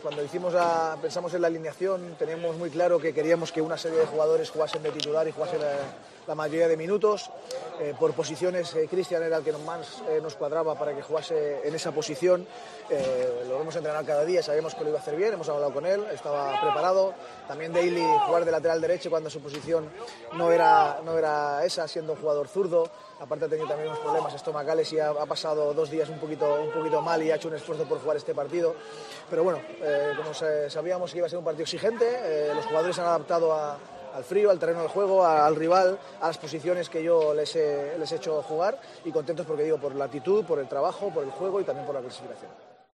cuando pensamos en la alineación, teníamos muy claro que queríamos que una serie de jugadores jugasen de titular y jugasen la mayoría de minutos. Por posiciones, Cristian era el que más nos cuadraba para que jugase en esa posición. Lo hemos entrenado cada día, sabíamos que lo iba a hacer bien, hemos hablado con él, estaba preparado. También Daily jugar de lateral derecho cuando su posición no era esa, siendo un jugador zurdo. Aparte ha tenido también unos problemas estomacales y ha pasado 2 días un poquito mal y ha hecho un esfuerzo por jugar este partido. Pero bueno, como sabíamos que iba a ser un partido exigente, los jugadores se han adaptado al frío, al terreno de juego, al rival, a las posiciones que yo les he hecho jugar, y contentos porque por la actitud, por el trabajo, por el juego y también por la clasificación.